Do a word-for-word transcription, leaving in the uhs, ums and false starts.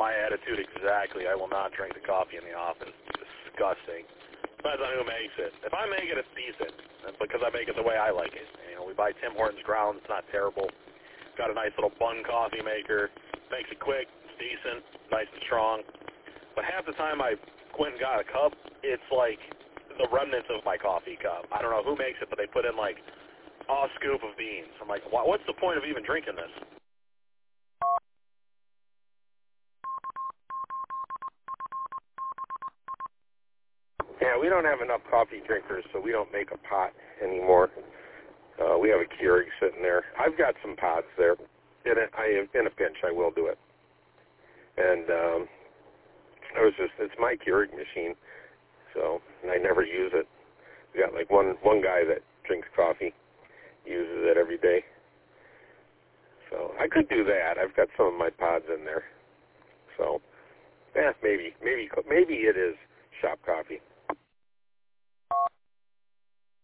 my attitude exactly. I will not drink the coffee in the office. It's disgusting. Depends on who makes it. If I make it, it's decent because I make it the way I like it. You know, we buy Tim Hortons ground. It's not terrible. Got a nice little bun coffee maker. Makes it quick. It's decent. Nice and strong. But half the time I went and got a cup, it's like the remnants of my coffee cup. I don't know who makes it, but they put in like a scoop of beans. I'm like, what's the point of even drinking this? Yeah, we don't have enough coffee drinkers, so we don't make a pot anymore. Uh, we have a Keurig sitting there. I've got some pots there. In a, I, in a pinch, I will do it. And um, I was just, it's my Keurig machine, so and I never use it. We got like one one guy that drinks coffee, uses it every day. So I could do that. I've got some of my pods in there. So, yeah, maybe, maybe, maybe it is shop coffee.